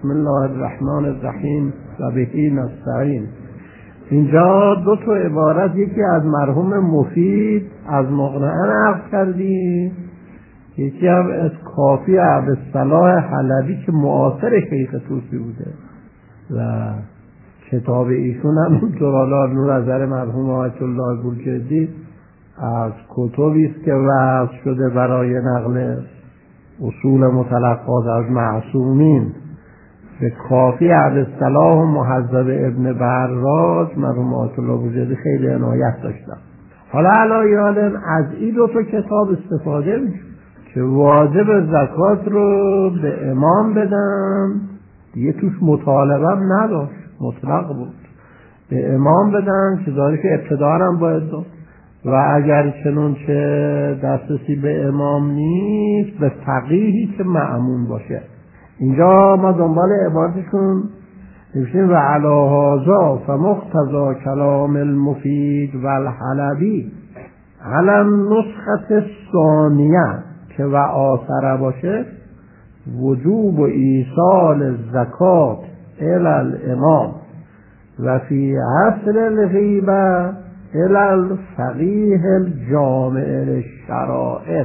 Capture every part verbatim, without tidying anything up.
بسم الله الرحمن الرحیم و بهی نستعین. اینجا دو تا عبارت، یکی از مرحوم مفید از مقنعه نقل کردی، یکی هم از کافی عبدالصلاح حلبی که معاصر شیخ طوسی بوده و کتاب ایشون هم اونطور نور نظر مرحوم آیت الله بورجردی از کتبی است که وضع شده برای نقل اصول متلقات از معصومین. به کافی عبدالصلاح و محذب ابن براج مرحوم آیت الله بورجردی خیلی عنایت داشتن. حالا علایالم از این دو تا کتاب استفاده میشه که واجب زکات رو به امام بدن، دیگه توش مطالبه نداشت، مطلق بود، به امام بدن که داره که ابتدا هم باید داد و اگر چنون چه دسترسی به امام نیست به فقیهی که مأمون باشه. اینجا ما دنبال عبارتشون نوشتیم و علی هذا فمقتضی کلام المفید و الحلبی علی النسخه الثانیه که و آثر باشه وجوب و ایصال زکات الی الامام و فی عصر الغیبه الی الفقیه الجامع للشرائع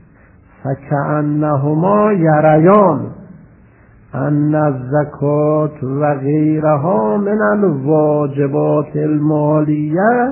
فکأنهما یریان ان الزکات و غیرها من الواجبات المالیه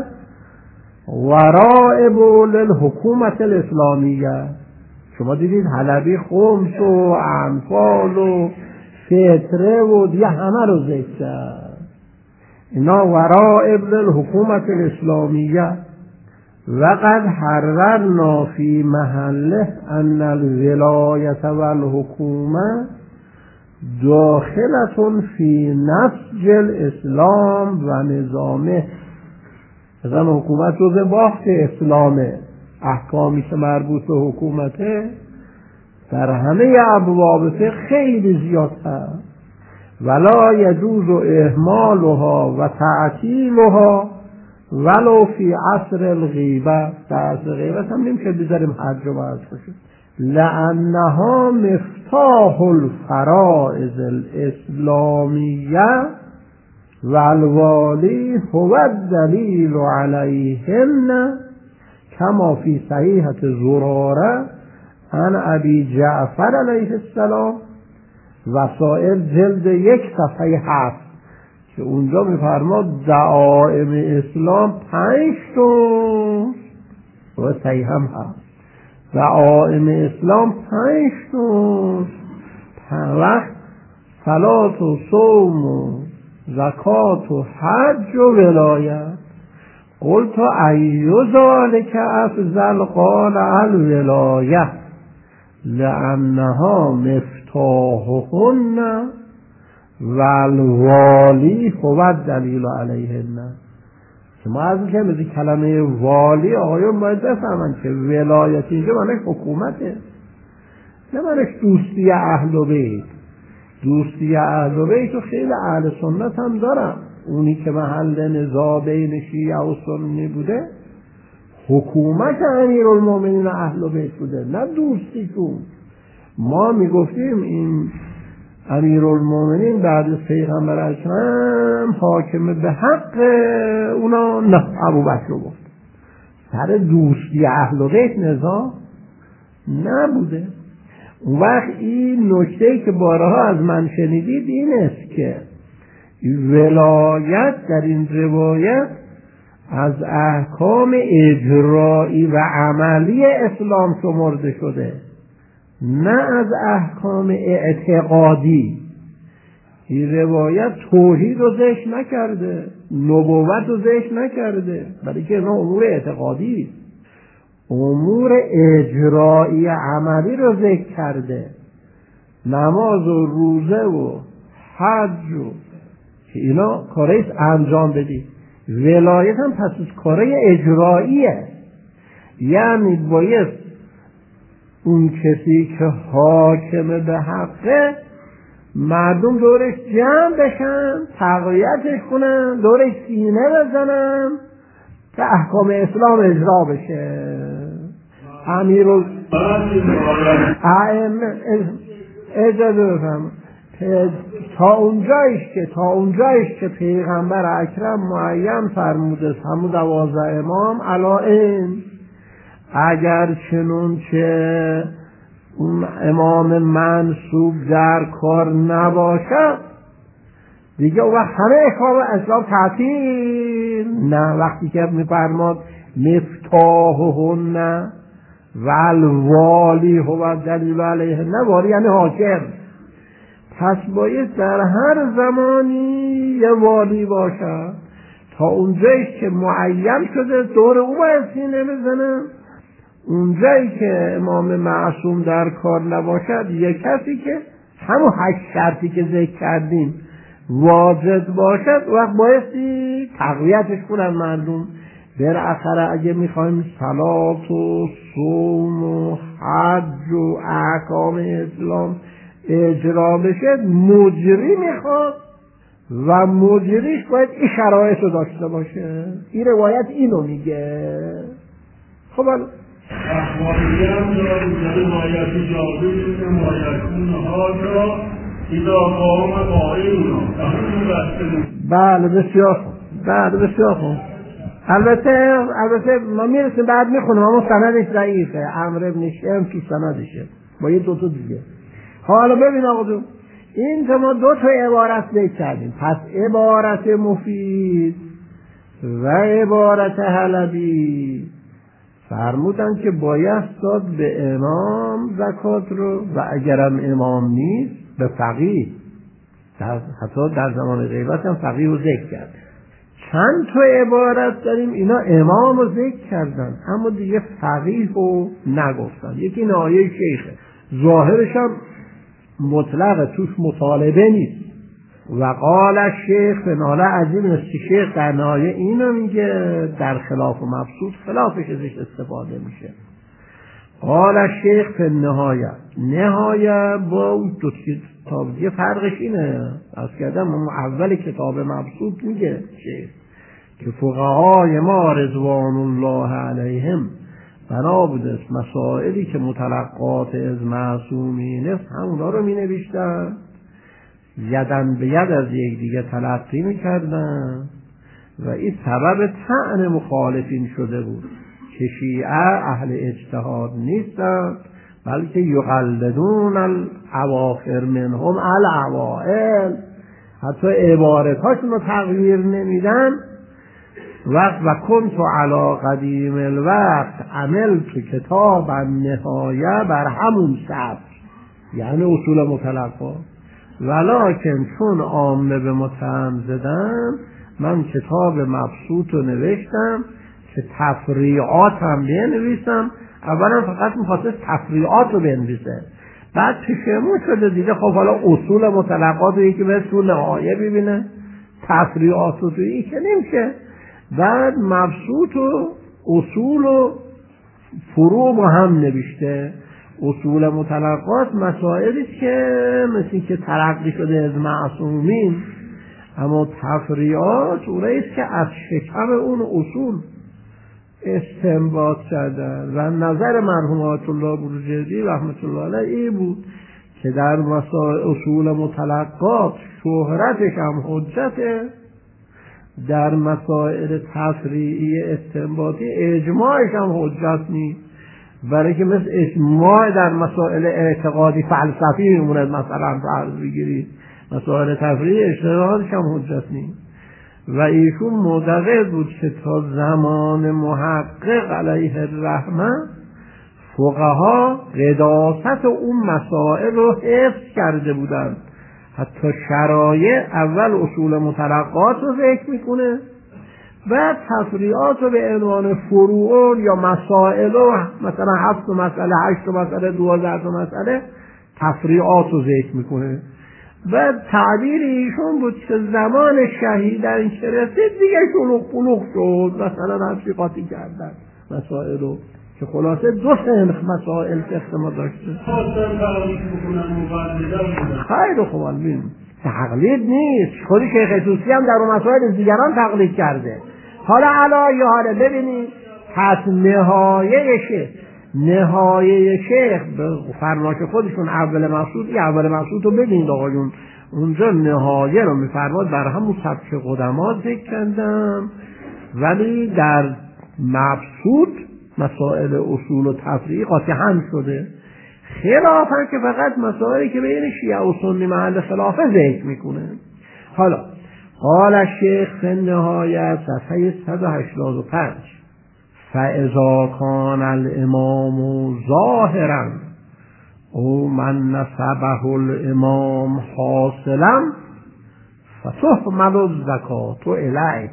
ورائب للحکومت الاسلامیه. شما دیدید حلبی خمس و انفال و فطره و دیگه همه رو ذکر کرد، اینا ورائب للحکومت الاسلامیه و قد حررنا فی محله ان الولایت و الحکومه داخلتون فی نسج الاسلام و نظامه. مثلا حکومت رو باخت اسلامه، احکامی که مربوط به حکومته در همه ابواب خیلی زیاد هست. ولا یجوز اهمالها و تعطیلها ولو فی عصر الغیبه. در عصر غیبت هم نمیشه بذاریم حج و باز باشه، لانها مفتاح الفرائض الاسلامیه و الوالی هو الدلیل علیهن کما فی صحیحة زراره عن ابی جعفر علیه السلام وسائل جلد یک صفحه هفت که اونجا میفرماد دعائم اسلام پنج تا و صحیح هم هست. دعائم اسلام پنج تا وقت صلات و صوم و زکات و حج و ولایت. قلت ای ذلک افضل؟ قال الولایه لانها مفتاحهن و الوالی هو الدلیل علیهن. ما از این که میگه کلمه والی آقایون باید بفهمن که ولایت اینجا معنیش حکومته، نه معنیش دوستی اهل بیت. دوستی اهل بیت و خیلی اهل سنت هم دارن، اونی که محل نزاع بین شیعه و سنی بوده حکومت امیرالمومنین اهل بیت بوده، نه دوستی کن. ما میگفتیم این امیرالمومنین بعد از پیغمبر اکرم حاکم به حق اونا، نه ابوبکر رو گفت. سر دوستی اهل بیت نزاع نبوده. اون وقت این نکته که بارها از من شنیدید این است که ولایت در این روایت از احکام اجرایی و عملی اسلام شمرده شده، نه از احکام اعتقادی. این روایت توحید رو ذکر نکرده، نبوت رو ذکر نکرده، برای که اینا امور اعتقادی، امور اجرایی عملی رو ذکر کرده، نماز و روزه و حج و اینا کارهایست انجام بدی. ولایت هم پس از کارهای اجراییه، یعنی باید اون کسی که حاکم به حقه مردم دورش جمع بشن، تقویتش کنن، دورش سینه بزنن که احکام اسلام اجرا بشه. امیر اجازه بفهم تا اونجایش که تا اونجایش که پیغمبر اکرم معین فرموده همون دوازده امام علائم، اگر چنون که اون امام منصوب در کار نباشد دیگه اون وقت همه احکام اسلام تعطیل. نه، وقتی که میفرماد مفتاحهن و الوالی هو دلیل علیه، نه والی یعنی حاکم، پس باید در هر زمانی یه والی باشد. تا اونجایی که معین شده دور او باید سینه بزنه، اونجایی که امام معصوم در کار نباشد یه کسی که همون هشت شرطی که ذکر کردیم واجد باشد وقت بایستی تقویتش کنن مردم. بالاخره اگه میخوایم صلات و صوم و حج و احکام اسلام اجرا بشه مجری میخواد و مجریش باید این شرایط رو داشته باشه. این روایت اینو میگه. خب الان احوالی هم داریم که روایت جابر که روایتون ها را ایدا قام قائلونا. بله بسیار خوب، بله بسیار خوب. البته البته ما میرسیم بعد میخونیم اما سندش ضعیفه. عمرو بن شم کی سندشه با یه دو تا دیگه. حالا ببین آقا دو این که ما دو تا عبارت ذکر کردیم، پس عبارت مفید و عبارت حلبی فرمودن که باید داد به امام زکات رو و اگرم امام نیست به فقیه. در حتی در زمان غیبت هم فقیه رو ذکر کرد. چند تا عبارت داریم اینا امام رو ذکر کردن اما دیگه فقیه رو نگفتن. یکی این آیه شیخه، ظاهرش هم مطلقه، توش مطالبه نیست. و قال الشیخ فناله عجیب نیست که شیخ در نهایه اینو میگه در خلاف و مبسوط خلافش ازش استفاده میشه. قال الشیخ فی النهایه، نهایه با اون دو کتاب دیگه فرقش اینه. از کردم اول کتاب مبسوط میگه شیخ که فقهای ما رضوان الله علیهم بنا بوده مسائلی که متلقات از معصومین است همونا رو می نوشتن، یدن به ید از یک دیگه تلقی می کردن و این سبب طعن مخالفین شده بود که شیعه اهل اجتهاد نیستن بلکه یقلدون الاواخر منهم الاوائل، حتی عبارتاشون رو تغییر نمیدن. وقت و کنت علی قدیم الوقت عمل تو کتاب النهایه بر همون سبب، یعنی اصول متلقا، ولکن چون عامه به متهم زدن من کتاب مبسوط رو نوشتم که تفریعات هم بنویسم. اولا فقط میخواست تفریعات رو بنویسه، بعد پشیمون شده دیگه خب حالا اصول متلقات رو یکی به تو نهایه ببینه، تفریعات رو توی که نمیشه. بعد مبسوط و اصول و فروع با هم نوشته. اصول متلقات مسائلی که مثل که ترقی شده از معصومین، اما تفریعات اوناییست که از شکم اون اصول استنباط کردن. و نظر مرحوم آیت الله بروجردی رحمت الله علیه بود که در مسائل اصول متلقات شهرتش هم حجته، در مسائل تفریعی استنباطی اجماعش هم حجت نیست، برای که مثل اجماع در مسائل اعتقادی فلسفی میموند. مثلا فرض بگیرید مسائل تفریعی اجتهادش هم حجت نیست. و ایشون معتقد بود که تا زمان محقق علیه الرحمه فقها قداست اون مسائل رو حفظ کرده بودند. حتی شرایع اول اصول متلقات رو ذکر میکنه، بعد تفریعات رو به عنوان فروع یا مسائل رو مثلا هفت مسئله، هشت مسئله، دوازده مسئله تفریعات رو ذکر میکنه. بعد تعبیر ایشون بود که زمان شهیدن که رسید دیگه شلوغ پلوغ شد، مثلا تفریقاتی کردن مسائل رو که خلاصه دو سنخ مسائل که ما داشته. خیلی خوب ببین تقلید نیست، خود شیخ طوسی هم در اون مسائل دیگران تقلید کرده. حالا علا یا حالا ببینید پس نهایهشه نهایه شیخ به فرمایش خودشون اول مقصود، این اول مقصود رو ببینید آقایون، اونجا نهایه رو میفرماد بر همون سبک قدما ذکر کردم، ولی در مبسوط مسائل اصول و تفریق قاطعاً شده، خلافاً که فقط مسائلی که بین شیعه و سنی محل خلافه ذکر میکنه. حالا قال الشیخ فی النهایه صفحه صد و هشتاد و پنج فاذا کان الامام ظاهرا او من نسبه الامام حاصلا فتحمل الزکاة الیه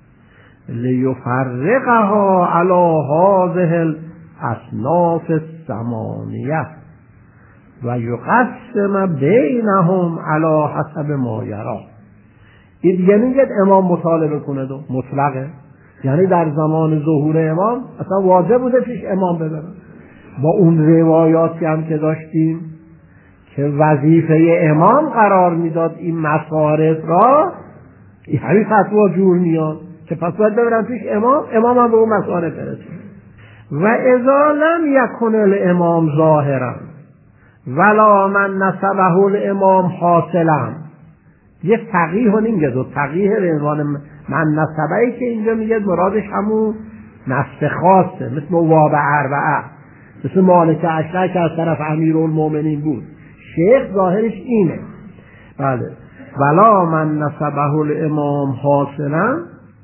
لیفرقها علی هذه الاصناف الثمانیه و یقسم بینهم علی حسب ما یرا. این دیگه میگه امام مطالبه کنه دو مطلقه، یعنی در زمان ظهور امام اصلا واجب بوده پیش امام ببرن. با اون روایاتی هم که داشتیم که وظیفه امام قرار میداد این مصارف را، این همین فتوا جور میاد که پس باید ببرن پیش امام، امام هم به اون مصارف برسید. و اذا لم یکن الامام ظاهرا ولا من نسبه الامام حاصلا، یه فقیه رو نمیگه دو فقیه به عنوان من نسبهی که اینجا میگه مرادش همون نسب خاصه، مثل مواب اربعه، مثل مالک اشتر که از طرف امیرالمومنین بود. شیخ ظاهرش اینه. بله ولا من نسبه الامام حاصلا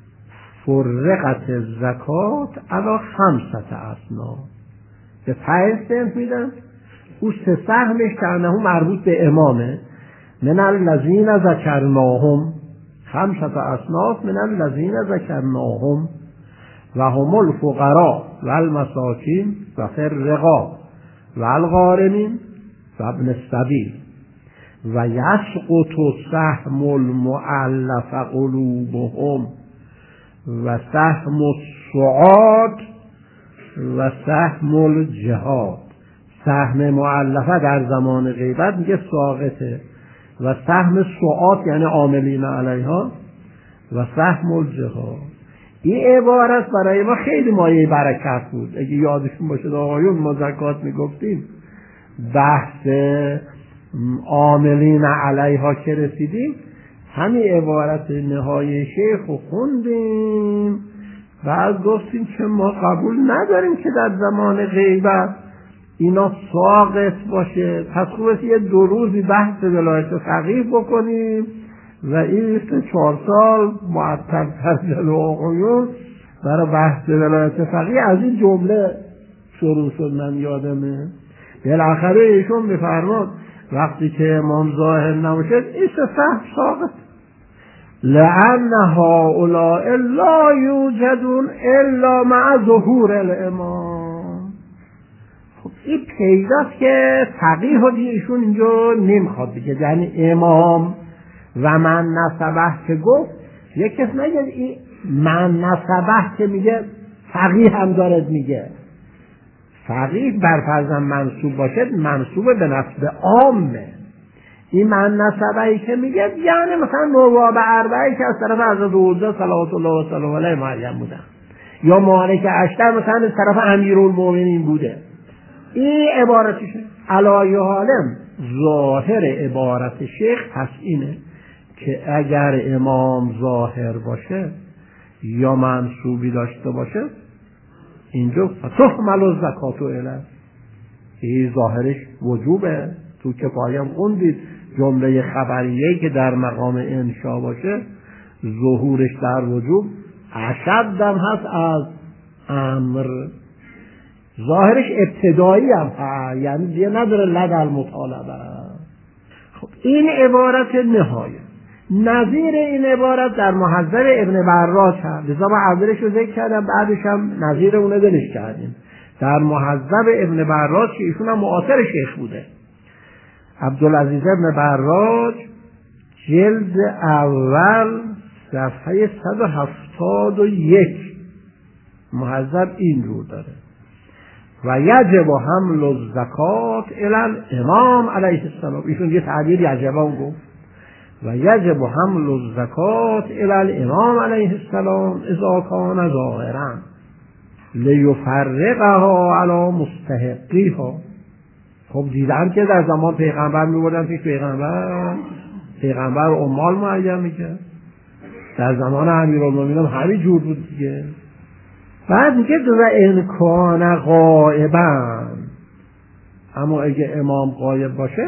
فرقت الزکات علی خمسة اصناف، به پنج صنف میدن. او سه سهمش که انه مربوط به امامه، من الذین ذکرناهم، خمسة اصناف من الذین ذکرناهم و هم الفقراء و المساکین و فی الرقاب و الغارمین و ابن السبیل و یسقط سهم المؤلف قلوبهم و سهم السعاد و سهم الجهاد. سهم مؤلفه در زمان غیبت میگه ساقطه، و سهم سعاد یعنی عاملین علیها و سهم الجهاد. این عبارت برای ما خیلی مایه برکت بود. اگه یادشون باشه آقایون ما زکات میگفتیم، بحث عاملین علیها که رسیدیم، همین عبارت نهایی شیخ رو خوندیم و از گفتیم که ما قبول نداریم که در زمان غیبت اینا ساقط باشه، پس خوبه یه دو روزی بحث ولایت فقیه بکنیم و این مثل چهار سال معطل تر آقایون برای بحث ولایت فقیه از این جمله شروع شد. من یادمه بالاخره ایشون میفرماد وقتی که امام ظاهر نباشد این سه فهم ساقط، لأن هؤلاء لا یوجدون الا مع ظهور الامام. خب این پیداست که فقیه ها دیگه ایشون اینجا نمیخواد دیگه، یعنی امام و من نسبه که گفت یک کس نگه این من نسبه که میگه فقیه هم دارد میگه، فقیه بر فرضم منصوب باشد منصوب به نسب عامه. این من نسبهی که میگه یعنی مثلا نواب اربعه که از طرف حضرت عزا صلوات الله و سلام علیه معین بودن، یا مالک اشتر مثلا از طرف امیرالمومنین بوده. این عبارتشه. علایه حالم ظاهر عبارت شیخ پس اینه که اگر امام ظاهر باشه یا منصوبی داشته باشه اینجا فتحمل الزکاة الیه، این ظاهرش وجوبه. تو کفایم خوندید جمله خبریه‌ای که در مقام انشا باشه ظهورش در وجوب اشدم هست از امر، ظاهرش ابتدایی هم هست، یعنی دیگه نداره لد المطالبه. خب این عبارت نهایه. نظیر این عبارت در محذب ابن براج هست، لذا ما اولش رو ذکر کردم بعدش هم نظیر اونه دلش کردیم. در محذب ابن براج که ایشون هم معاصر شیخ بوده، عبدالعزیز ابن براج جلد اول صفحه صد و هفتاد و یک محذب این رو داره: و یجب حمل الزکات الی الامام علیه السلام. ایشون یه تعبیر یجب هم گفت، و یجب حمل الزکات الی الامام علیه السلام اذا کان ظاهرا. لیفرقها علی مستحقیها. خب دیدن که در زمان پیغمبر میبردن پیش پیغمبر، پیغمبر اموال معین میکرد. در زمان امیرالمومنین هم همین جور بود دیگه. بعد میگه و ان کان غائبا، اما اگه امام غایب باشه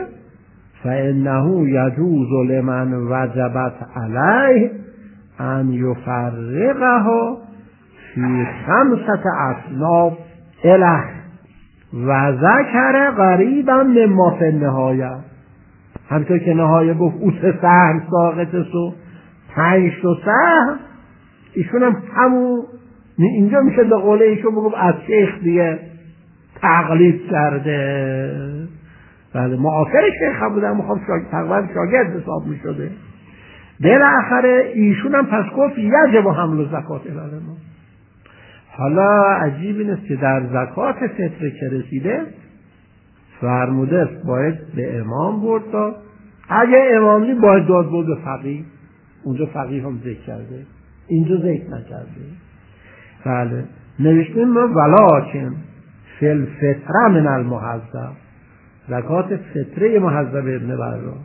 فانه یجوز لمن وجبت علیه ان یفرقها فی خمسة اصناف اله و ذکر قریبا مما فی النهایه. همطور که نهایه گفت او سه سهم ساقط سو پنج تا سهم، ایشون هم همون اینجا میشه به قوله ایشون بگم از شیخ دیگه تقلید کرده. بله معاصر شیخ هم بودن، میخوام تقریبا شاگرد حساب میشده. بالاخره ایشون هم پس گفت یجب حمل و زکات الی ما. حالا عجیب این است که در زکات فطر که رسیده فرموده است باید به امام برد، تا اگه امام نی باید داد بود به فقیه. اونجا فقیه هم ذکر کرده، اینجا ذکر نکرده. بله نوشتیم ما ولکن فی الفطره من المحذب، زکات فطره محذب ابن براء،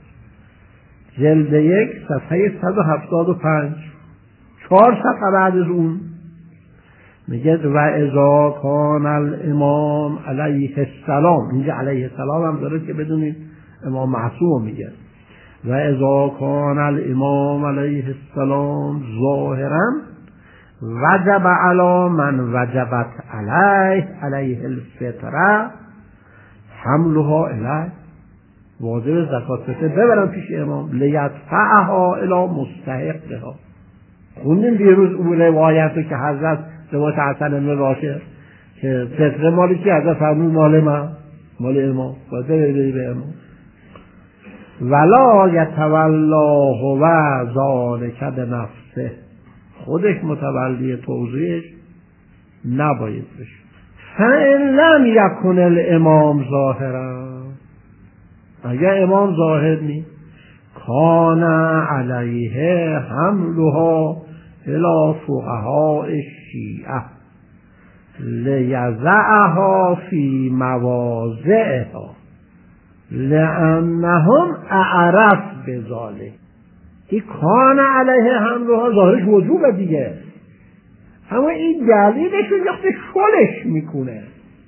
جلد یک صفحه صد و هفتاد و پنج، چهار صفحه بعد از اون میگه و اذا کان الامام علیه السلام، اینجا علیه السلام هم داره که بدونید امام معصوم میگه و اذا کان الامام علیه السلام ظاهرا وجب علی من وجبت علیه علیه الفطره حملها الیه، واجب زکات فطر ببرن پیش امام لیدفعها الی مستحقها. خوندیم دیروز اون روایتو که حضرت روایت حسن بن راشد که فطره مالی که حضرت فرمود مال من، مال امام، باید ببری به امام. ولا یتولاه و ذالک بنفسه، خودش متولی توزیعش نباید بشه. فإن لم یکن الامام ظاهرا، اگر امام ظاهر نی کان علیه حملها الی فقهاء الشیعه لیضعها فی مواضعها لانهم اعرف بذلک. این کان علیه حملها ظاهرش وجوبه دیگه، اما این دلیلش رو وقتی شلش میکنه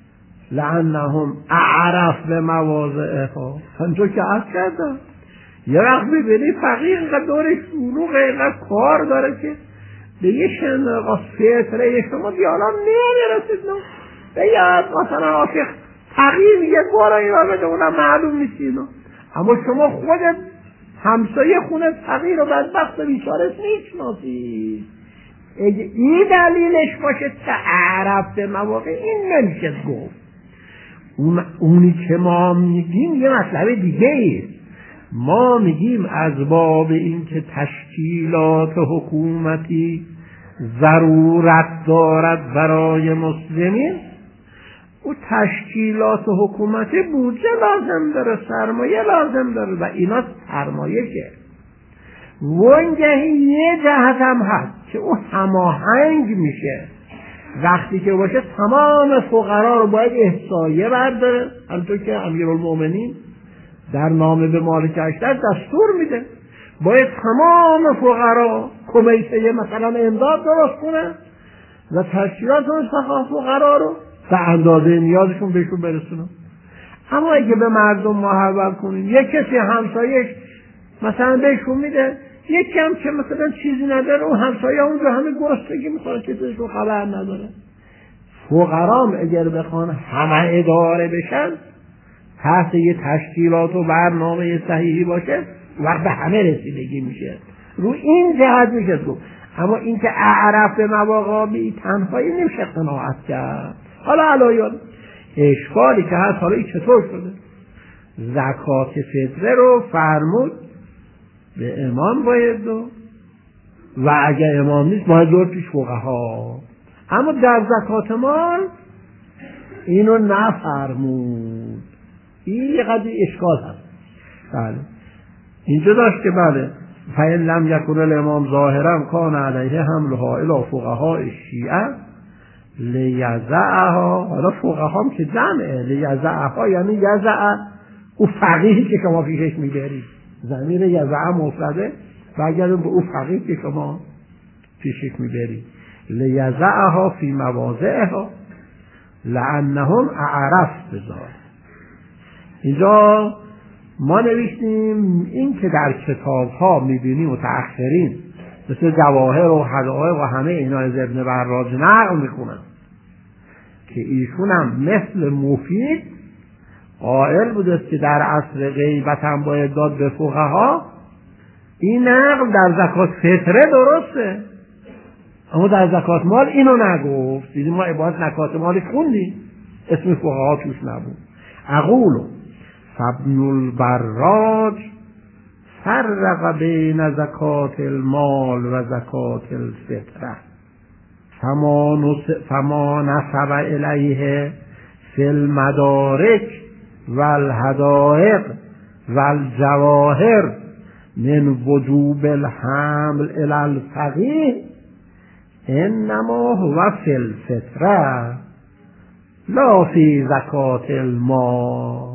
لانهم اعرف به مواضعها. همونطور که عرض کردم یه وقت ببینی فقیه اینقدر دورش شلوغه، اینقدر کار داره که به یه شنقا فطره شما دیالام نمیرسید. نو به یاد مثلا عاشق تغییر یه بارا این رو بده اونم معلوم نیستی. اما شما خودت همسایه خونه تغییر رو بدبخت و بیچارت نیشناسی. اگه این دلیلش باشه تعرف به مواقع این نمیشه گفت. اون اونی که ما میگیم یه مطلب دیگه ایست. ما میگیم از باب این که تشکیلات حکومتی ضرورت دارد برای مسلمین، او تشکیلات حکومتی بودجه لازم داره، سرمایه لازم داره و اینا سرمایشه. وانگهی یه جهت هم هست که او هماهنگ میشه وقتی که باشه تمام فقرا رو باید احصایه برداره، همونطور که امیرالمومنین در نامه به مالک اشتر دستور میده باید تمام فقرا کمیته مثلا امداد درست کنه و تشکیلات اون فقرا رو به اندازه نیازشون بهشون برسونه. اما اگه به مردم محول کنیم یک کسی همسایش مثلا بهشون میده، یکی هم که مثلا چیزی نداره اون همسایه اونجا همه گرسنگی میخوره که توشون خبر نداره. فقرام اگر بخوان همه اداره بشن تحت یه تشکیلات و برنامه صحیحی باشه وقت به همه رسیدگی میشه. رو این جهت میشه گفت. اما این که اعرف به مواقعی تنهایی نمیشه قناعت کرد. حالا علایان اشکالی که هست حالا این چطور شده؟ زکات فطره رو فرمود به امام باید دو و اگر امام نیست باید دور پیش فقها. اما در زکات مال اینو نفرمود. این یه قدر اشکال هست. بله اینجا داشت که بله فإن لم یکن الامام ظاهرا کان علیه حملها الی فقهاء الشیعه لیزعها، حالا فقها هم که جمعه، لیزعها یعنی یزع او فقیهی که شما پیشش میبرید، ضمیر یزع مفرده برگردون به او فقیه که شما پیشش میبرید. لیزعها فی مواضعها لعنهم اعرف بذار. اینجا ما نوشتیم این که در کتاب ها میبینیم متأخرین مثل جواهر و حدائق و همه اینا از ابن براج نقل میکنن که ایشون هم مثل مفید قائل بوده که در عصر غیبت هم باید داد به فقها. این نقل در زکات فطره درسته، اما در زکات مال اینو نگفت. دیدیم ما عبارت زکات مالش خوندیم، اسم فقها توش نبود. اقولو فابن البراج فرق بین زکات المال و زکات الفطره فما نسب الیه فی المدارک والهدائق والجواهر من وجوب الحمل الی الفقیه انما هو فی الفطره لا فی زکات المال.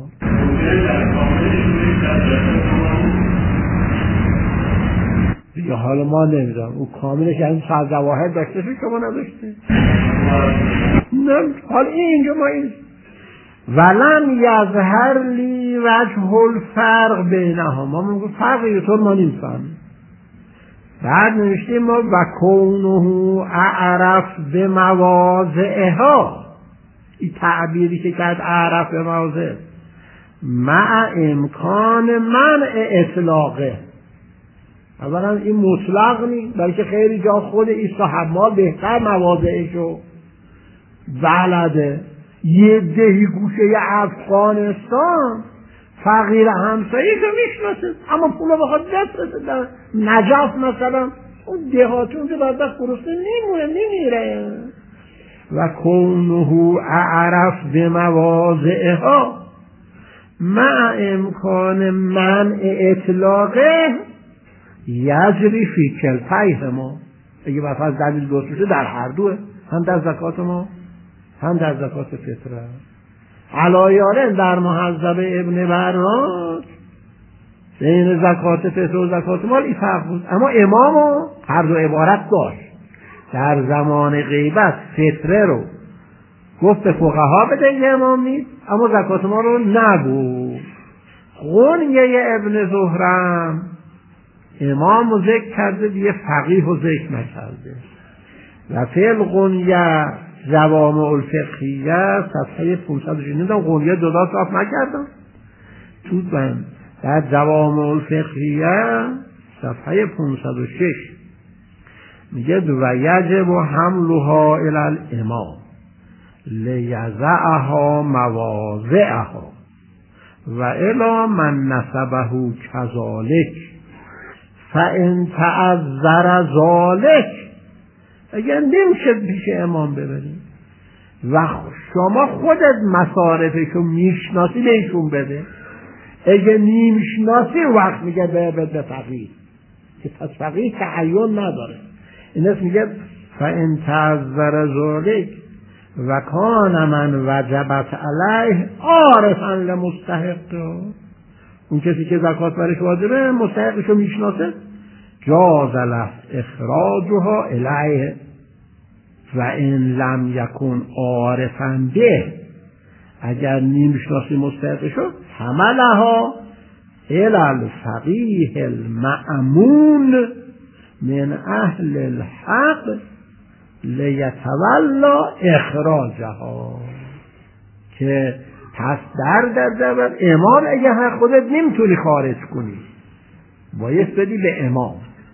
دیگه حالا ما نمیدونم او کاملش یعنی صد جواهر داشته شو شما نداشته نه. حالا اینجا ما این ولم یظهر لی وجه الفرق بینها، ما میگم فرق یه طور ما نیستم. بعد نوشتیم ما و کونه اعرف به مواضعها، این تعبیری که کرد اعرف به مواضع مع امکان منع اطلاقه. اولا این مطلق نیست، بلکه خیلی جا خود این صحابه بهتر مواضعشو بلده. یه دهی گوشه افغانستان فقیر همسایه که میشناسه اما پولا بخواد دست رسه نجف مثلا اون دهاتون که بعد دست گرسنه نیمونه نمیره. و کونه اعرف به مواضعها مع امکان منع اطلاقه یجری فی کلتیه ما. اگه مثلا دلیل درست بشه در هر دوه، هم در زکات ما هم در زکات فطره. علایالن در محذب ابن براج بین زکات فطر و زکات مال این فرق بود، اما امامو هر دو عبارت داشت. در زمان غیبت فطره رو گفت به فقها بده یه امام نیست، اما زکات ما رو نگو. غنیه ابن زهرم امام رو ذکر کرده دیگه فقیه رو ذکر نکرده. و فعل غنیه جوامع الفقهیه صفحه پانصد و شش نمیدونم غنیه جدا صاف نکردم تو من در جوامع الفقهیه صفحه پانصد و شش میگه و یجب حملها الی الامام لیزعها مواضعها و الی من نسبه کذالک فان تعذر ذلک. اگر نمیشه پیش امام ببرید و شما خودت مصارفشو میشناسی بهشون بده، اگه نمیشناسی وقت میگه به بده فقیه که پس فقیه تعین نداره. این است میگه فان تعذر ذلک و کان من وجبت علیه عارفا لمستحق، اون کسی که زکات برش واجبه مستحقشو میشناسه جاز له اخراجها الیه و ان لم یکن عارفا به، اگر نمیشناسی مستحقشو حملها الی الفقیه المأمون من اهل الحق لیتولا اخراجها، که پس در در در امام اگه هر خودت نمیتونی خارج کنی باید بدی به امام،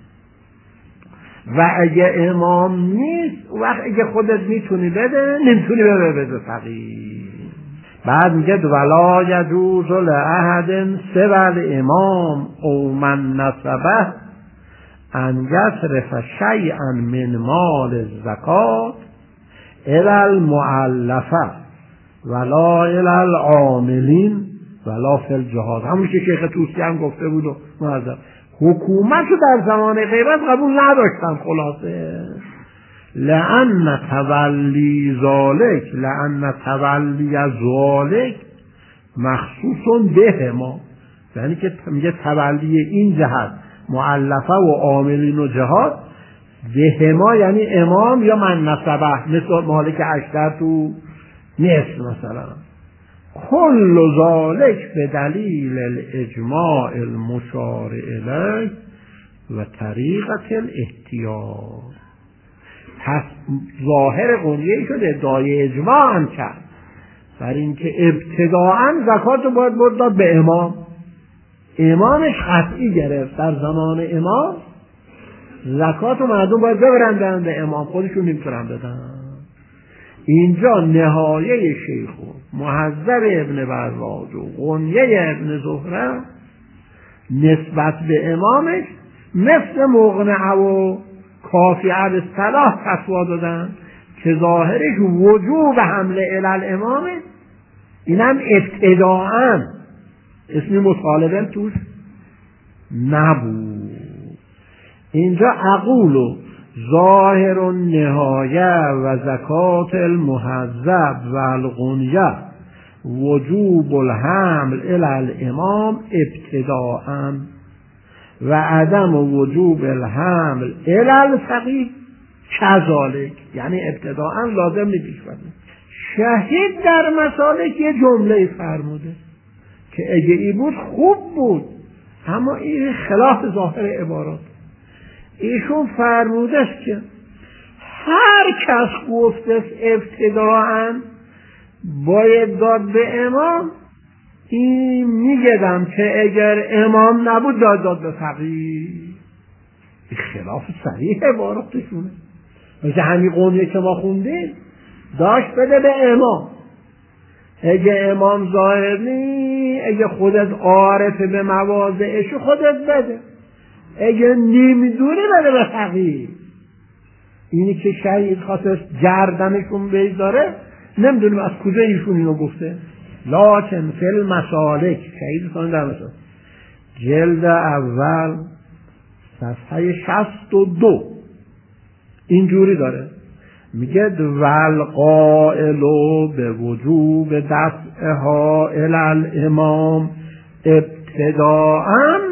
و اگه امام نیست وقت اگه خودت میتونی بده نمیتونی بده بده فقیه. بعد میگه ولا یجوز لاحد سوى الامام او من نسبه ان یصرف شیئا من مال الزکات الی المؤلفه ولا الی العاملین ولا فی الجهاد. همون که شیخ طوسی هم گفته بود و معذب حکومت رو در زمان غیبت قبول نداشتن. خلاصه لأن تولی ذالک لأن تولی ذالک مخصوص به ما، یعنی که میگه تولی این جهت مؤلفه و عاملین و جهات به ما یعنی امام یا من نسبه، مثل مالک اشتر تو نصف مثلا. کل ذالک به دلیل الاجماع المشار الیه و طریقت الاحتیاط. پس ظاهر قنیه شد ادعای اجماع هم کرد بر اینکه ابتداعا زکات رو باید برد به امام. امامش قطعی گرفت در زمان امام زکات و مردم باید ببرن دهن به امام، خودشون نمیتونن بدن. اینجا نهایه شیخ و محذب ابن براج و غنیه ابن زهره نسبت به امامش مثل مقنعه و کافیه به صلاح فتوا دادن که ظاهرش وجوب حمله الی امامه، اینم ابتداعا اسمی مطالبه توش نبود. اینجا اقول ظاهر النهایه و زکات المحذب و الغنیه وجوب الحمل الی الامام ابتداء و عدم وجوب الحمل الی الفقیه کذالک، یعنی ابتداء لازم نیست. شهید در مسالک یه جمله فرموده که اگه ای بود خوب بود، اما این خلاف ظاهر عبارات. ایشون فرموده است که هر کس گفته ابتداء باید داد به امام، این میگدم که اگر امام نبود داد داد به فقیه. این خلاف صریح عباراتشونه. مثل همین قومیه که ما خوندیم داشت بده به امام، اگه امام ظاهر نی، اگه خودت عارف به مواضعش خودت بده، اگه نمیدونی بده به فقیه. اینی که شهید خاطر گردنشون بیداره، نمیدونیم از کجا ایشون اینو گفته. لکن فی المسالک، شهید خاطر در مسالک جلد اول صفحه شصت و دو اینجوری داره، میگه والقائل به وجوب دفعها الی الامام ابتداء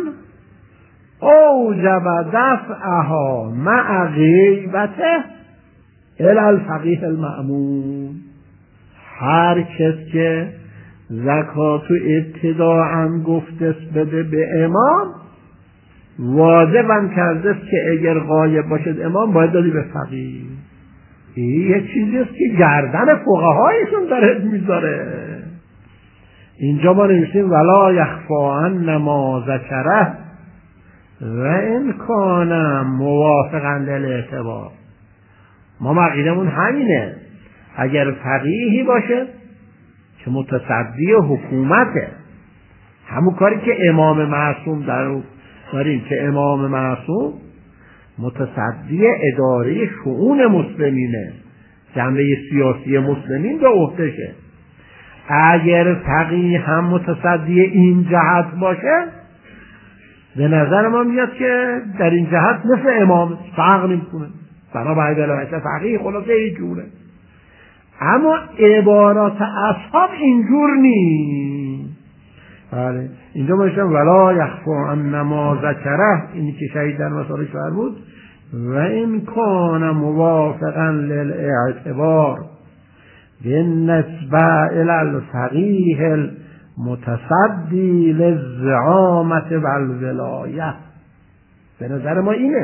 اوجب دفعها مع غیبته الی الفقیه المأمون. هر کس که زکاتو ابتداء گفته بده به امام، واجبم کرده است که اگر غایب باشد امام باید دادی به فقیه. این یه چیزی است که گردن فقهایشون داره میذاره. اینجا ما نوشتیم ولا یخفا عن ما ذکره و ان کان موافقا للاعتبار. ما عقیدمون همینه، اگر فقیهی باشه که متصدی حکومته، همون کاری که امام معصوم در داریم که امام معصوم متصدی اداره شؤون مسلمینه، جنبه سیاسی مسلمین به عهدهشه. اگر فقیه هم متصدی این جهت باشه، به نظر ما میاد که در این جهت مثل امام فرق نمیکنه، بنابراین ولایت فقیه خلاصه یه جوره. اما عبارات اصحاب اینجور نیست. بله اینجا باشم ولا یخفا عن ما ذکره، اینی که شهید در مسالک فرمود و این کان موافقا للاعتبار بالنسبه الی الفقیه المتصدی للزعامت و الولایه. به نظر ما اینه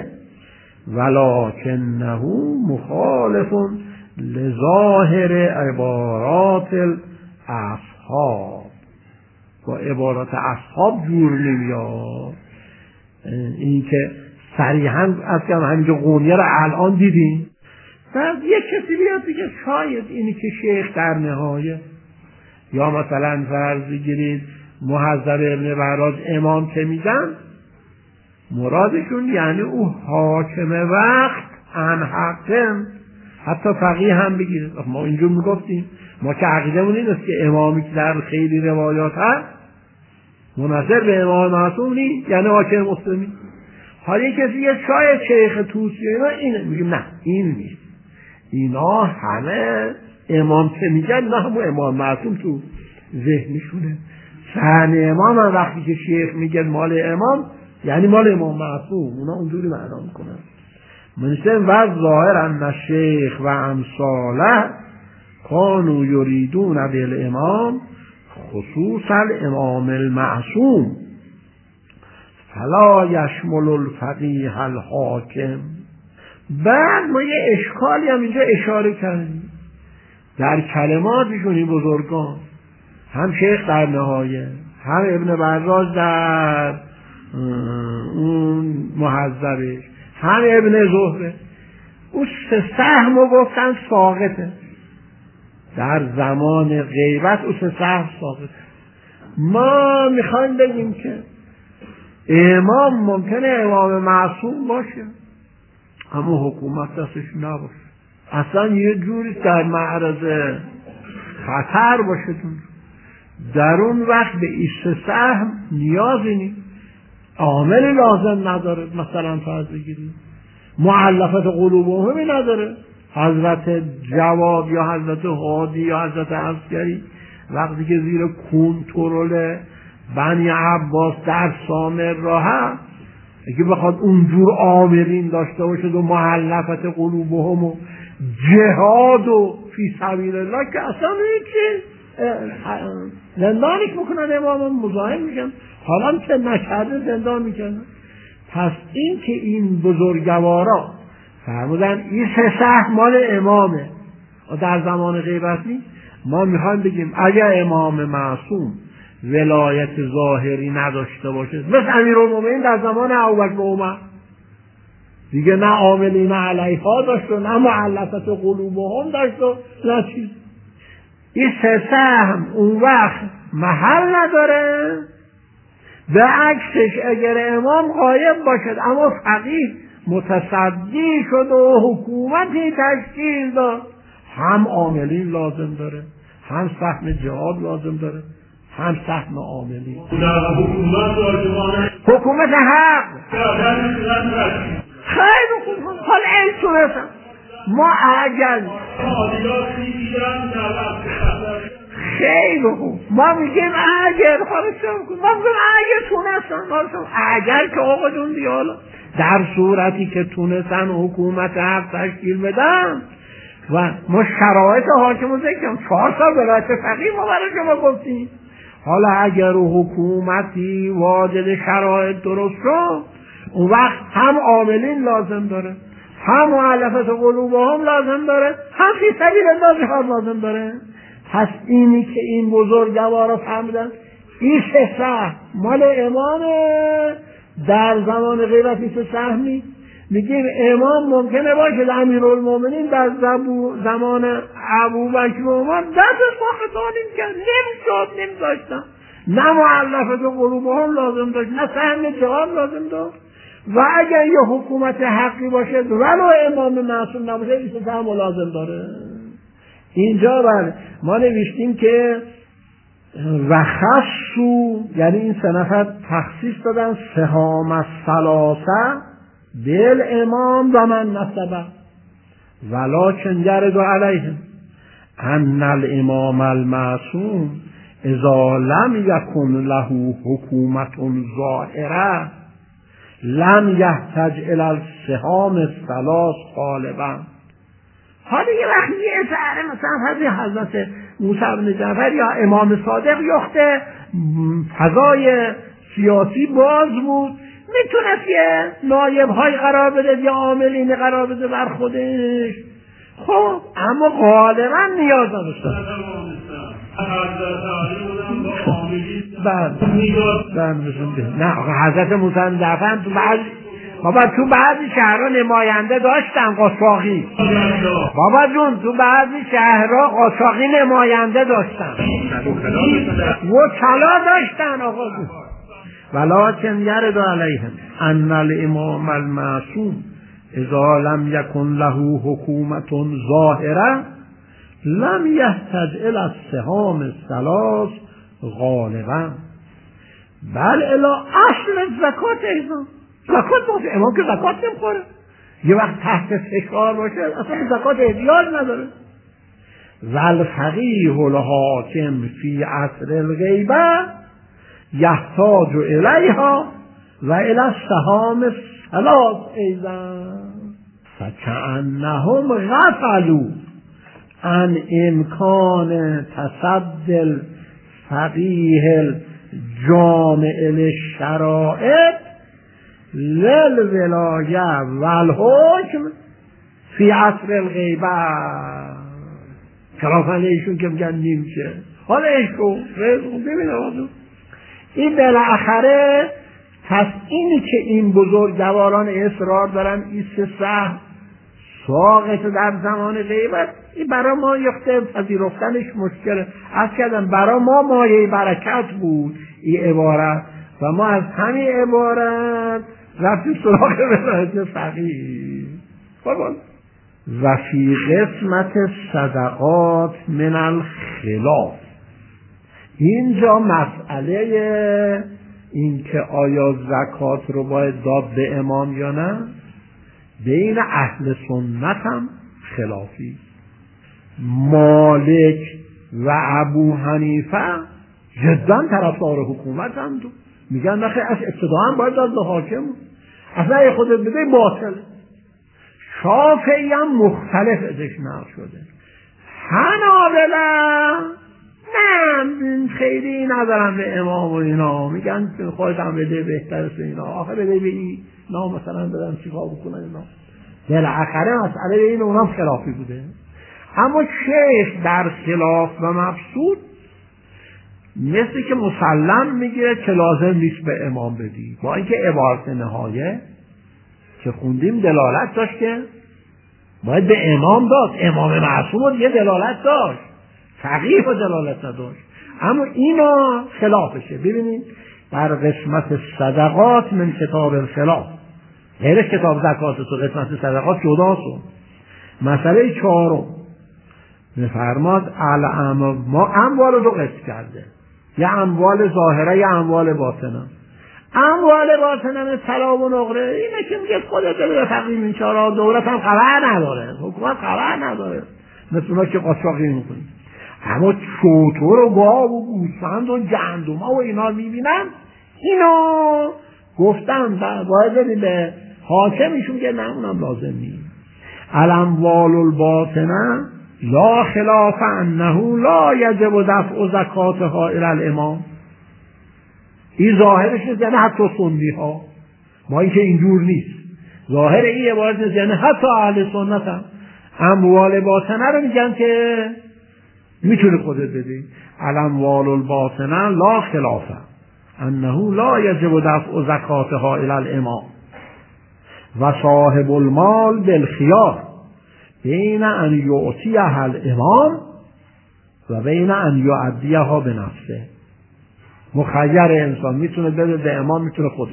ولکنه مخالف لظاهر عبارات الاصحاب. با عبارات اصحاب جور نمیاد. این که صریحا از که همینجا قونیه رو الان دیدیم، بعد یک کسی بیاد دیگه شاید اینی که شیخ در نهایه یا مثلا فرض بگیرید محذب ابن براج امام که میگن مرادشون یعنی او حاکم وقت ان حقم، حتی فقیه هم بگیرید. ما اینجور میگفتیم، ما که عقیدمون این است که امامی که در خیلی روایات هست مناظر به امام معصوم نیست، یعنی حاکم مسلمین. حالا کسی یه شاید شیخ توسی اینا اینه، میگیم نه این نیست، اینا همه امام که میگن نه همون امام معصوم تو ذهنشونه. صحن امام هم وقتی که شیخ میگن مال امام یعنی مال امام معصوم، اونا اونجوری معنا میکنن. منشن و ظاهر ان شیخ و امثاله کانوا یریدون بالامام خصوص الامام المعصوم فلا یشمل الفقیه الحاکم. بعد ما یه اشکالی هم اینجا اشاره کردیم در کلماتشون این بزرگان، هم شیخ در نهایه، هم ابن براج در اون محذبش، هم ابن زهره، اون سه سهم رو گفتن ساقطه در زمان غیبت، اون سه سهم ساقطه. ما میخوایم بگیم که امام ممکنه امام معصوم باشه اما حکومت دستش نباشه، اصلا یه جوری در معرض خطر باشه. در اون وقت به ایست سهم نیازی نیست، عاملی لازم نداره. مثلا فرض بگیریم مؤلفت قلوبهم نداره. حضرت جواد یا حضرت هادی یا حضرت عسکری وقتی که زیر کنترل بنی عباس در سامر راه هست، اگه بخواد اونجور آمرین داشته باشه و مؤلفت قلوبهم و جهاد و فی سبیل الله که اصلا هیچی زندانش میکنن، امام مزاحم میشن، حالا که نکرده زندان میکنن. پس این که این بزرگوارا فرمودن این سه سهم مال امامه و در زمان غیبت نیست، ما میخوایم بگیم اگر امام معصوم ولایت ظاهری نداشته باشه مثل امیرالمومنین در زمان ابوبکر و عمر دیگه، نه عاملین علیها داشت و نه مؤلفت قلوبهم داشت و نه چیز، این سه سهم اون وقت محل نداره. به عکسش اگر امام غایب باشد اما فقیه متصدی شد و حکومتی تشکیل داد، هم عاملین لازم داره، هم سهم جهاد لازم داره، هم سهم عاملین. حکومت حق خیلی خوب. حالا این تونستم ما اگر خیلی خوب ما میگیم اگر ما میگیم اگر تونستن، اگر که آقا جون دیالا در صورتی که تونستن حکومت حق تشکیل بدن و ما شرایط حاکم رو ذکرم چهار سال ولایت فقیه ما برای شما گفتیم، حالا اگر حکومتی واجد شرایط درست شد اون وقت هم عاملین لازم داره، هم مؤلفت قلوبهم لازم داره، هم فی سبیل الله جهاد لازم داره. پس اینی که این بزرگوارا فهمیدن این سه سهم مال امامه در زمان غیبت این سه سهم نیست. میگیم امام ممکنه باشه امیرالمومنین در زمان ابوبکر و عمر دست ساخت نمی‌کرد، نمی‌شد، نمی‌ذاشتن، نه مؤلفت قلوبهم لازم داشت، نه سهم جهاد لازم داشت. و اگر یه حکومت حقی باشه ولو امام معصوم نباشه این سه سهم لازم داره. اینجا بر ما نوشتیم که و خصو یعنی این سه نفر تخصیص دادن سهام الثلاثه بل امام و من نسبه ولکن یرد علیهم ان الامام المعصوم اذا لم یکن له حکومت ظاهره لم یحتج الی السهام الثلاث غالبا. حالا یه وقت یه سهره مثلا حضرت موسی بن جعفر یا امام صادق یخته فضای سیاسی باز بود، میتونست یه نایب های قرار بده یا عاملین قرار بده بر خودش، خب اما غالبا نیاز نداشتن. نه حضرت موسی بن جعفر تو بعض بابا تو بعضی شهرها نماینده داشتن قاچاقی، بابا جون تو بعضی شهرها قاچاقی نماینده داشتن، وکلا داشتن آقا جون. ولکن یرد علیهم ان الامام المعصوم اذا لم یکن له حکومت ظاهره لم یحتج الی السهام الثلاث غالبا بل الی اصل زکات ایضا. زکات باشه امام که زکات نمیخوره، یه وقت تحت فشار باشه اصلا به زکات احتیاج نداره. والفقیه الحاکم فی عصر الغیبه یحتاج الیها و الی السهام الثلاث ایضا فکأنهم غفلوا عن امکان تصدی الفقیه الجامع للشرائط للولایه والحکم فی عصر الغیبه. خلافنده ایشون که میگن نیمچه حالا ایشون ببینه آدو این بالاخره پس اینی که این بزرگواران اصرار دارن این سه سهم ساقط در زمان غیبت، این برای ما یخته پذیرفتنش مشکله. از کردم برای ما مایه برکت بود این عبارت و ما از همین عبارت رفتیم سراغ ولایت فقیه. خب و فی قسمت صدقات من الخلاف، اینجا مسئله این که آیا زکات رو باید داد به امام یا نه بین اهل سنت هم خلافی. مالک و ابو حنیفه جدا طرفدار حکومت هم دو میگن نخیر از ابتدا هم باید داد به حاکم، اصلا ای خودت بده باطل. شافعی هم مختلف ازش نقل شده. حنابلة نه خیلی ندارن به امام و اینا، میگن خودت هم بده بهتر است اینا، آخه بده به این نا مثلا بدن چیکار بکنن اینا. بالاخره مسئله این اونام خلافی بوده. اما شیخ در خلاف و مبسوط مثل که مسلم میگه که لازم نیست به امام بدی، با اینکه عبارت نهایه که خوندیم دلالت داشت که باید به امام داد. امام معصوم رو دیگه دلالت داشت، فقیه رو دلالت نداشت. اما اینا خلافشه. ببینید در قسمت صدقات من کتاب الخلاف، غیر کتاب زکات تو قسمت صدقات جداست. مسئله چهارم میفرماد الاموال، ما اموال رو قسم کرده، یا اموال ظاهره یا اموال باطنه. اموال باطنه طلا و نقره اینه که میگه خودت به فقیر میچاره، دولت هم خبر نداره، حکومت خبر نداره، مثل اونا که قاچاقی میکنی. اما شتر و گاو و گوسفند و گندم و اینا میبینن، اینا گفتن باید بدیم به حاکمشون که نه اونم لازم نیست. الاموال الباطنه لا خلاف انه لا یجب دفع زکاتها الی الامام. این ظاهرش نیست، یعنی حتی سنی ها، ما اینکه اینجور نیست. ظاهر این عبارت نیست، یعنی حتی اهل سنت هم اموال باطنه رو میگن که میتونه خودت بدی. الاموال الباطنه لا خلافه انه لا یجب دفع زکاتها الی الامام و صاحب المال بالخیار بین ان یعطیها الامام و بین ان یؤدیها بنفسه. مخیر انسان میتونه بده به امام، میتونه خودش.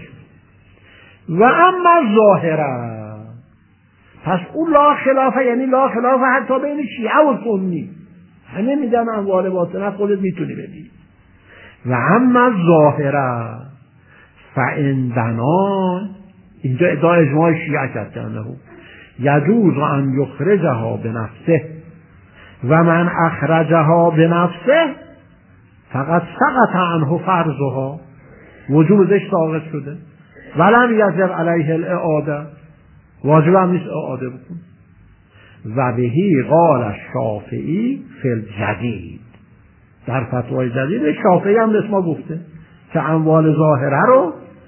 و اما ظاهره، پس اون لا خلافه، یعنی لا خلافه حتی بین شیعه و سنی، همه میدن اموال باطنه خودت میتونی بدی. و اما ظاهره فعندنا، اینجا ادعا اجماع شیعه کردنه، یجوز ان یخرجها بنفسه و من اخرجها بنفسه فقط سقط عنه فرضها، وجوبش ساقط شده. ولم یجب علیه الاعاده، واجب هم نیست اعاده بکن. و بهی قال الشافعی فی الجدید، در فتوای جدید شافعی هم مثل ما گفته که اموال ظاهره رو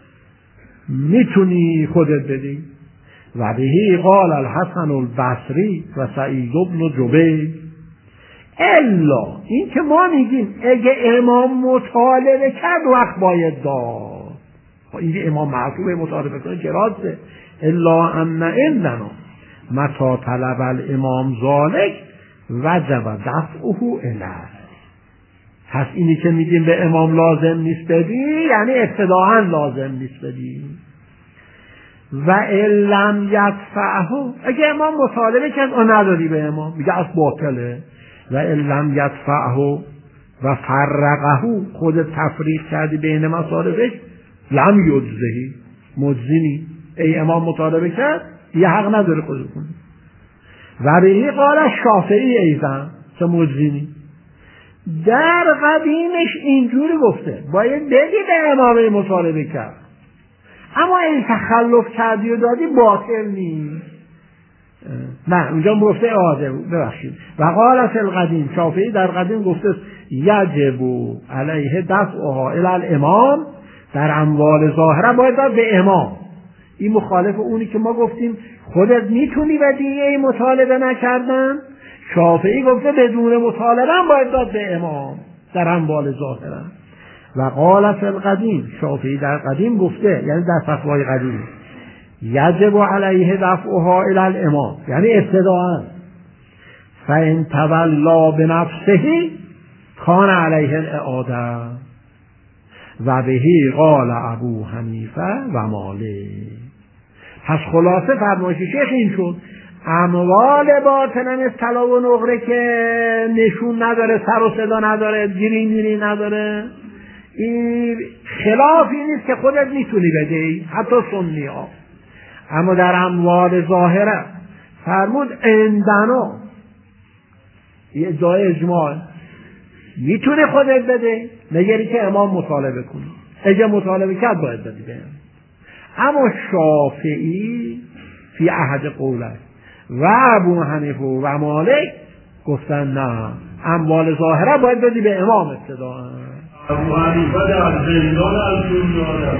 میتونی خودت بدی. و بهی قال الحسن البصری و سعید بن جبیر. الا این که ما میگیم اگه امام مطالبه کرد وقت باید داد، این امام معصوم مطالبه کنه که راسته. الا ان عندنا متى طلب الامام ذلك وجب دفعه الیه. پس اینی که میگیم به امام لازم نیست بدی، یعنی ابتداءً لازم نیست بدی. و لم یدفعه، اگه امام مطالبه کرد و ندادی به امام، میگه از باطله. و لم یدفعه و فرقه، خود تفریق کردی بین مصارفش، لم یجزهی، مجزی نی، ای امام مطالبه کرد یه حق نداره خود کنه. و بهی قال شافعی ایضا که مجزینی در قدیمش اینجوری گفته باید بگی به امام مطالبه کرد، اما این تخلف کردی و دادی باطل نیست. نه اونجا گفته اعاده ببخشید. و قال فی القدیم شافعی در قدیم گفته یجب علیه دفعها الی الامام، در اموال ظاهره باید داد به امام. این مخالف اونی که ما گفتیم خودت میتونی و دیگه مطالبه نکردن. شافعی گفته بدون مطالبه باید داد به امام در اموال ظاهره. و قال فی القدیم شافعی در قدیم گفته، یعنی در فتوای قدیم، یجب علیه دفعها الی الامام، یعنی ابتداءً فان تولا بنفسه کان علیه الاعاده. و بهی قال ابو حنیفه و مالک. پس خلاصه فرمایش شیخ این شد اموال باطنن از طلا و نقره که نشون نداره، سر و صدا نداره، گیری میری نداره، این خلافی نیست که خودت میتونی بدهی حتی سنی ها. اما در اموال ظاهره فرمود عندنا یه جای اجماع میتونی خودت بده، نگری که امام مطالبه کنی، اگه مطالبه کرد باید بدی به امام. اما شافعی فی احد قوله و ابو حنیفه و مالک گفتن نه، اموال ظاهره باید بدی به امام ابتدا. ابو حنیفه در زندان از دنیا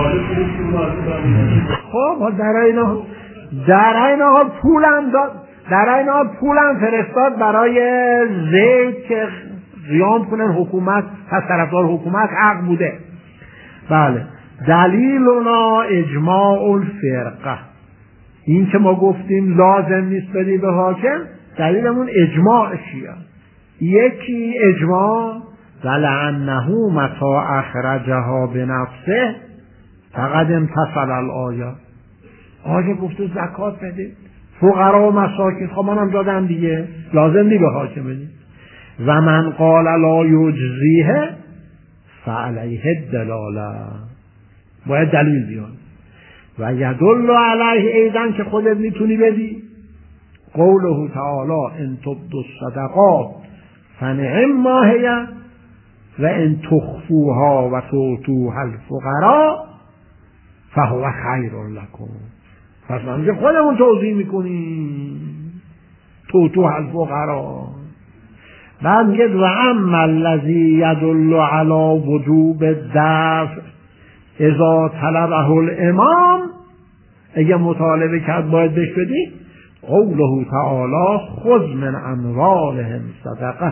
خب در اینا در اینا پولم داد، در اینا پولم فرستاد برای زید که قیام کنن حکومت، پس طرفدار حکومت حق بوده. بله دلیلنا اجماع الفرقه، این که ما گفتیم لازم نیست بدی به حاکم، دلیلمون اجماع شیعه. یکی اجماع ولعنه متى اخرجها بنفسه فقد امتثل الآیه. آیه گفته زکات بده فقرا و مساکین، خب منم دادم دیگه، لازم نی به حاکم بدی. و من قال لا یجزیه فعلیه الدلاله، باید دلیل بیان. و یدل علیه ایضا که خودت میتونی بدی قوله تعالی ان تبدوا الصدقات فنعم ما هی و ان تخفوها و تؤتوها الفقراء فهو خیر لکم. پس من که خودمون توضیح میکنیم تؤتوها الفقراء. بعد میگه و اما الذی یدل علی وجوب الدفع اذا طلبه الامام، اگه مطالبه کرد باید بهش بدی قوله تعالی خذ من اموالهم صدقه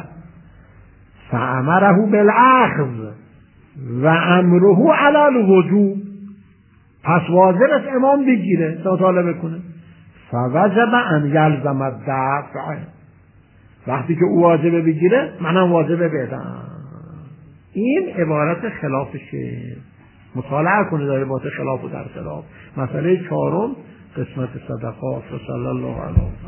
فامره بالاخذ و امره علی الوجوب. پس واجب است امام بگیره مطالبه کنه. فوجب ان یلزم الدفع، وقتی که او واجبه بگیره منم واجبه بدم. این عبارت خلافشه، مطالعه کنه در عبارت خلاف و در خلاف. مسئله چهارم قسمت صدقات. صلی الله علیه